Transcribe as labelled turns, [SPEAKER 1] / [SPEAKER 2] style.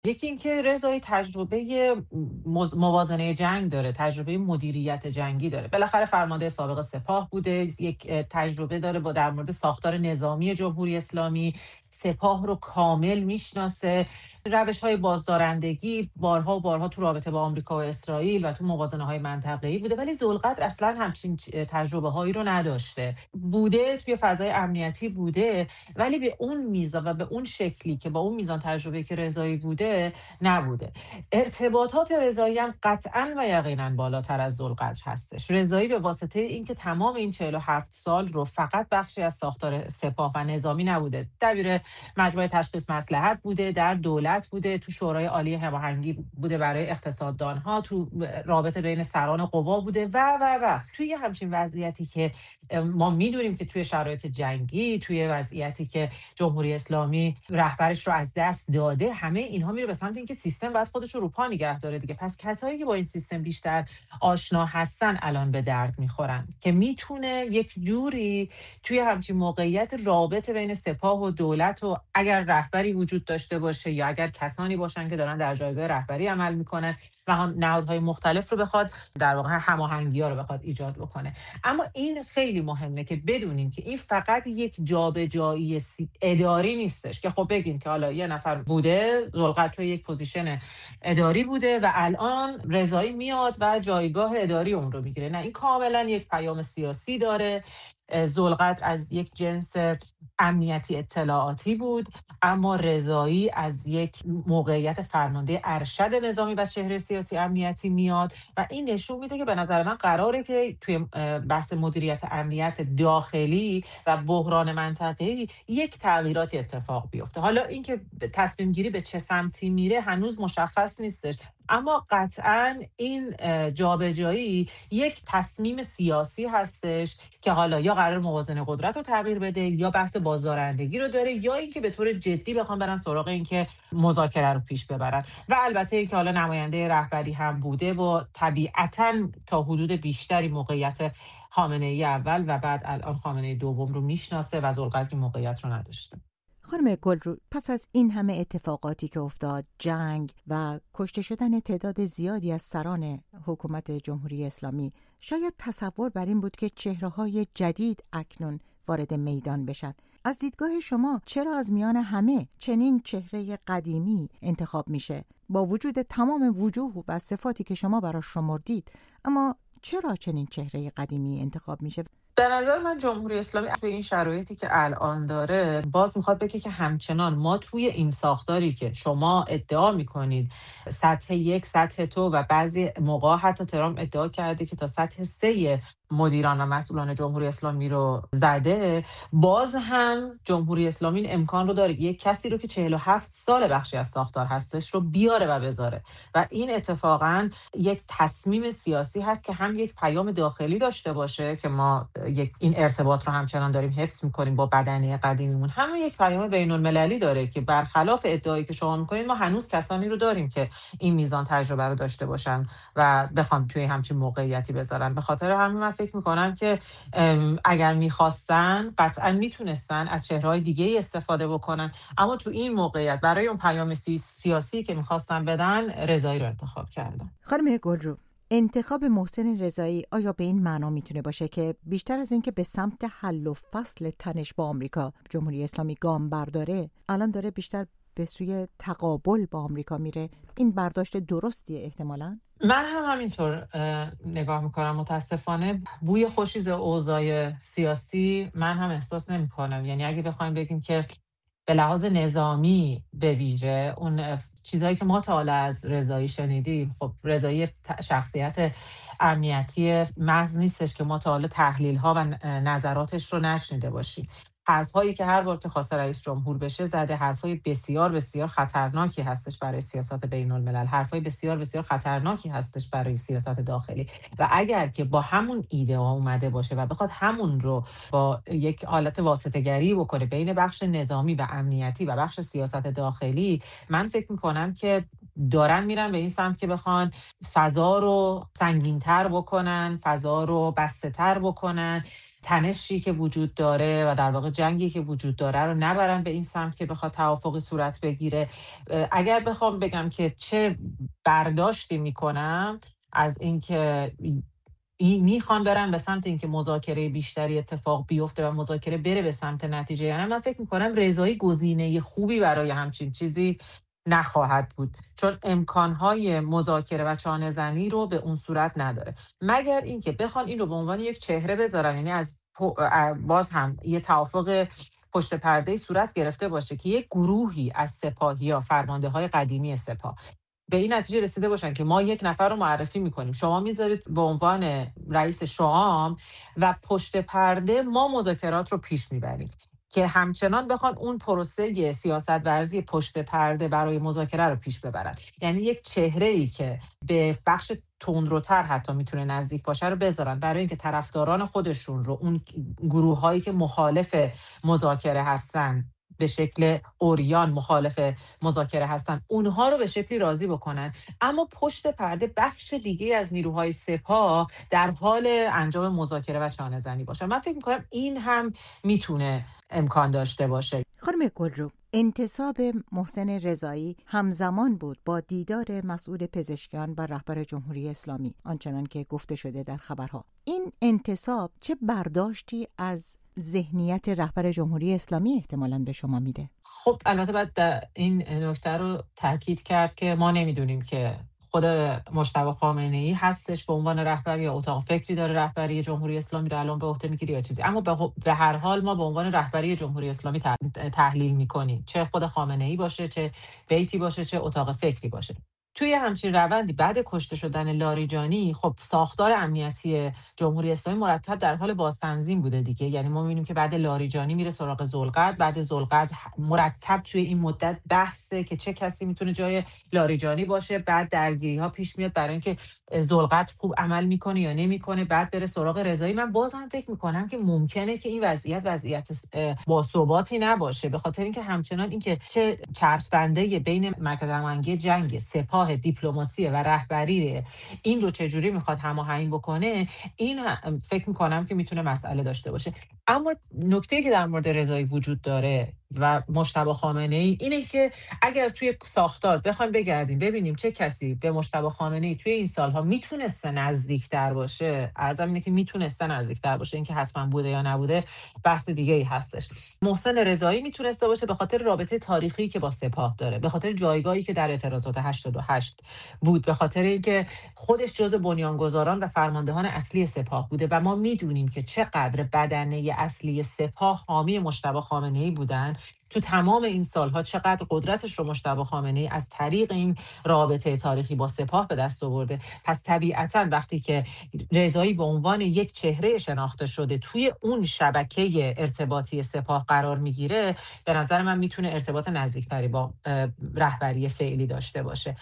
[SPEAKER 1] یکی این که رضایی تجربه موازنه جنگ داره، تجربه مدیریت جنگی داره. بالاخره فرمانده سابق سپاه بوده، یک تجربه داره با در مورد ساختار نظامی جمهوری اسلامی، سپاه رو کامل میشناسه. روش‌های بازدارندگی بارها و بارها تو رابطه با آمریکا و اسرائیل و تو موازنه‌های منطقه‌ای بوده، ولی ذوالقدر اصلا همچین تجربه‌هایی رو نداشته. بوده توی فضای امنیتی بوده، ولی به اون میزان و به اون شکلی که با اون میزان تجربه که رضایی بوده نبوده. ارتباطات رضایی هم قطعاً و یقیناً بالاتر از ذوالقدر هستش. رضایی به واسطه اینکه تمام این 47 سال رو فقط بخشی از ساختار سپاه و نظامی نبوده، دبیر مجموعه تشخیص مصلحت بوده، در دولت بوده، تو شورای عالی هماهنگی بوده برای اقتصاددانها، تو رابطه بین سران قوا بوده و توی همچین وضعیتی که ما میدونیم که توی شرایط جنگی، توی وضعیتی که جمهوری اسلامی رهبرش رو از دست داده، همه اینها میره به سمت اینکه سیستم باید خودش رو پا نگه داره دیگه. پس کسایی که با این سیستم بیشتر آشنا هستن الان به درد میخورن که میتونه یک جوری توی همچین موقعیت رابطه بین سپاه و دولت و اگر رهبری وجود داشته باشه یا اگر کسانی باشن که دارن در جایگاه رهبری عمل میکنن و هم نهادهای مختلف رو بخواد در واقع هماهنگی‌ها رو بخواد ایجاد بکنه. اما این خیلی مهمه که بدونیم که این فقط یک جابجایی اداری نیستش که خب بگیم که حالا یه نفر بوده ذوالقدر توی یک پوزیشن اداری بوده و الان رضایی میاد و جایگاه اداری اون رو میگیره. نه، این کاملا یک پیام سیاسی داره. ذوالقدر از یک جنس امنیتی اطلاعاتی بود، اما رضایی از یک موقعیت فرمانده ارشد نظامی و چهره سیاسی امنیتی میاد و این نشون میده که به نظر من قراره که توی بحث مدیریت امنیت داخلی و بحران منطقه‌ای یک تغییراتی اتفاق بیفته. حالا اینکه تصمیم گیری به چه سمتی میره هنوز مشخص نیستش، اما قطعاً این جابجایی یک تصمیم سیاسی هستش که حالا یا قرار موازنه قدرت رو تغییر بده یا بحث بازدارندگی رو داره یا اینکه به طور جدی بخوام برن سراغ اینکه مذاکره رو پیش ببرن. و البته اینکه حالا نماینده رهبری هم بوده و طبیعتاً تا حدود بیشتری موقعیت خامنه‌ای اول و بعد الان خامنه‌ای دوم رو میشناسه و ذوالقدر موقعیت رو نداشته.
[SPEAKER 2] خانم گلرو، پس از این همه اتفاقاتی که افتاد، جنگ و کشته شدن تعداد زیادی از سران حکومت جمهوری اسلامی، شاید تصور بر این بود که چهره‌های جدید اکنون وارد میدان بشن. از دیدگاه شما چرا از میان همه چنین چهره قدیمی انتخاب میشه؟ با وجود تمام وجوه و صفاتی که شما براش شمردید، اما چرا چنین چهره قدیمی انتخاب میشه؟
[SPEAKER 1] به نظر من جمهوری اسلامی به این شرایطی که الان داره باز میخواد بگه که همچنان ما توی این ساختاری که شما ادعا میکنید سطح یک، سطح تو و بعضی موقع حتی ترامپ ادعا کرده که تا سطح 3 مدیران و مسئولان جمهوری اسلامی رو زده، باز هم جمهوری اسلامی این امکان رو داره یک کسی رو که 47 سال بخشی از ساختار هستش رو بیاره و بذاره و این اتفاقاً یک تصمیم سیاسی هست که هم یک پیام داخلی داشته باشه که ما این ارتباط رو همچنان داریم حفظ می‌کنیم با بدنه قدیمیمون، هم یک پیام بین‌المللی داره که برخلاف ادعایی که شما می‌کنید ما هنوز کسانی رو داریم که این میزان تجربه رو داشته باشن و بخوام توی همچین موقعیتی بذارن. به خاطر همین من فکر می‌کنم که اگر می‌خواستن قطعاً میتونستن از چهره‌های دیگه‌ای استفاده بکنن، اما تو این موقعیت برای اون پیام سیاسی که می‌خواستن بدن رضایی رو انتخاب کردن.
[SPEAKER 2] خانم گلرو، انتخاب محسن رضایی آیا به این معنا میتونه باشه که بیشتر از اینکه به سمت حل و فصل تنش با آمریکا جمهوری اسلامی گام برداره، الان داره بیشتر به سوی تقابل با آمریکا میره؟ این برداشت درستیه احتمالاً؟
[SPEAKER 1] من هم همینطور نگاه میکنم. متاسفانه بوی خوشی از اوضاع سیاسی من هم احساس نمیکنم. یعنی اگه بخوایم بگیم که به لحاظ نظامی به ویژه اون چیزهایی که ما تا حالا از رضایی شنیدیم، خب رضایی شخصیت امنیتی محض نیستش که ما تا حالا تحلیل‌ها و نظراتش رو نشنیده باشیم. حرف‌هایی که هر بار که خواسته رئیس جمهور بشه زده، حرف‌های بسیار بسیار خطرناکی هستش برای سیاست بین‌الملل، حرف‌های بسیار بسیار خطرناکی هستش برای سیاست داخلی و اگر که با همون ایده ها اومده باشه و بخواد همون رو با یک حالت واسطه‌گری بکنه بین بخش نظامی و امنیتی و بخش سیاست داخلی، من فکر می‌کنم که دارن میرن به این سمت که بخوان فضا رو سنگین‌تر بکنن، فضا رو بسته‌تر بکنن، تنشی که وجود داره و در واقع جنگی که وجود داره رو نبرن به این سمت که بخواد توافقی صورت بگیره. اگر بخوام بگم که چه برداشتی میکنم از اینکه میخوان برن به سمت اینکه مذاکره بیشتری اتفاق بیفته و مذاکره بره به سمت نتیجه، یعنی من فکر میکنم رضایی گزینه خوبی برای همچین چیزی نخواهد بود، چون امکانهای مذاکره و چانه‌زنی رو به اون صورت نداره، مگر اینکه بخوان این رو به عنوان یک چهره بذارن، یعنی از باز هم یه توافق پشت پرده صورت گرفته باشه که یک گروهی از سپاهی‌ها، فرمانده‌های قدیمی سپاه به این نتیجه رسیده باشن که ما یک نفر رو معرفی میکنیم، شما میذارید به عنوان رئیس شام و پشت پرده ما مذاکرات رو پیش میبریم، که همچنان بخوان اون پروسه سیاست ورزی پشت پرده برای مذاکره رو پیش ببرن، یعنی یک چهره‌ای که به بخش تندروتر حتی میتونه نزدیک باشه رو بذارن برای اینکه طرفداران خودشون رو، اون گروه‌هایی که مخالف مذاکره هستن، به شکل اوریان مخالف مذاکره هستن، اونها رو به شکلی راضی بکنن، اما پشت پرده بخش دیگه از نیروهای سپاه در حال انجام مذاکره و چانه‌زنی باشن. من فکر می‌کنم این هم میتونه امکان داشته باشه.
[SPEAKER 2] خانم گلرو، انتصاب محسن رضایی همزمان بود با دیدار مسئول پزشکیان و رهبر جمهوری اسلامی، آنچنان که گفته شده در خبرها. این انتصاب چه برداشتی از ذهنیت رهبر جمهوری اسلامی احتمالاً به شما میده؟
[SPEAKER 1] خب البته باید این نکته رو تاکید کرد که ما نمیدونیم که خود مجتبی خامنه‌ای هستش به عنوان رهبر یا اتاق فکری داره رهبری جمهوری اسلامی رو الان به عهده میگیره یا چیزی، اما به هر حال ما به عنوان رهبری جمهوری اسلامی تحلیل میکنیم، چه خود خامنه‌ای باشه، چه بیتی باشه، چه اتاق فکری باشه. توی همچین روندی بعد کشته شدن لاریجانی، خب ساختار امنیتی جمهوری اسلامی مرتب در حال بازتنظیم بوده دیگه، یعنی ما می‌بینیم که بعد لاریجانی میره سراغ ذوالقعد، بعد ذوالقعد مرتب توی این مدت بحثه که چه کسی میتونه جای لاریجانی باشه، بعد درگیری‌ها پیش میاد برای اینکه ذوالقعد خوب عمل میکنه یا نمیکنه، بعد بره سراغ رضایی. من بازم فکر میکنم که ممکنه که این وضعیت باثباتی نباشه، به خاطر اینکه همچنان اینکه چه چرخ‌دنده بین مرکز هماهنگی جنگ، سپاه، دیپلماسی و رهبری این رو چجوری میخواد هماهنگ بکنه، این فکر میکنم که میتونه مسئله داشته باشه. اما نکته‌ای که در مورد رضایی وجود داره و مجتبی خامنه‌ای اینه که اگر توی ساختار بخوایم بگردیم ببینیم چه کسی به مجتبی خامنه‌ای توی این سالها میتونسته نزدیک‌تر باشه، عرضم اینه که میتونسته نزدیک‌تر باشه، اینکه حتما بوده یا نبوده بحث دیگه‌ای هستش. محسن رضایی میتونسته باشه به خاطر رابطه تاریخی که با سپاه داره، به خاطر جایگاهی که در اعتراضات 88 بود، به خاطر اینکه خودش جزء بنیانگذاران و فرماندهان اصلی سپاه بوده و ما میدونیم که چقدر بدنه اصلی سپاه حامی مجتبی خامنه‌ای بودن تو تمام این سالها، چقدر قدرتش رو مجتبی خامنه‌ای از طریق این رابطه تاریخی با سپاه به دست آورده. پس طبیعتاً وقتی که رضایی به عنوان یک چهره شناخته شده توی اون شبکه ارتباطی سپاه قرار میگیره، به نظر من میتونه ارتباط نزدیکتری با رهبری فعلی داشته باشه.